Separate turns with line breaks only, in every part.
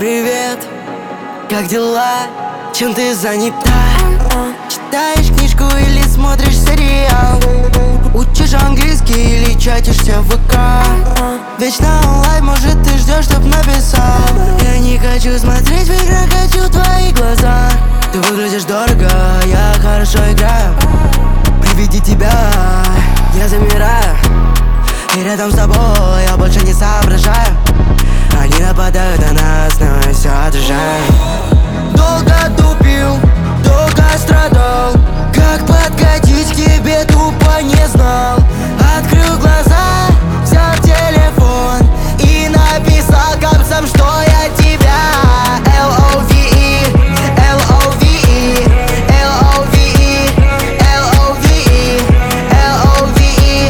Привет, как дела? Чем ты занята? Читаешь книжку или смотришь сериал? Учишь английский или чатишься в ВК? Вечно онлайн, может ты ждешь, чтоб написал? Я не хочу смотреть в экран, хочу твои глаза. Ты выглядишь дорого, я хорошо играю. При виде тебя я замираю. И рядом с тобой я больше не соображаю. Они нападают на нас, но я все отражаю. Долго тупил, долго страдал. Как подкатить к тебе, тупо не знал. Открыл глаза, взял телефон и написал капсом, что я тебя. L-O-V-E, L-O-V-E, L-O-V-E, L-O-V-E, L-O-V-E,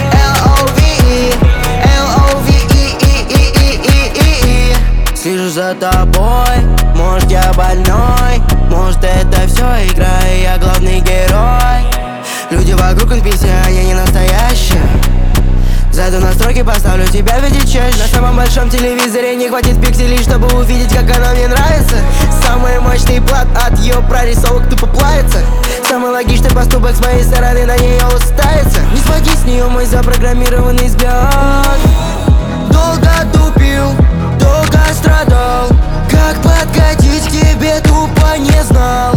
L-O-V-E, L-O-V-E. Слежу за тобой, может я больной, может это все игра, и я главный герой. Люди вокруг NPC, они не настоящие. Зайду на настройки, поставлю тебя видеть чаще. На самом большом телевизоре не хватит пикселей, чтобы увидеть, как она мне нравится. Самый мощный плат от ее прорисовок тупо плавится. Самый логичный поступок с моей стороны на нее уставится. Не своди с нее мой запрограммированный взгляд. Долго тупил, долго страдал. Как подкатить к тебе, тупо не знал.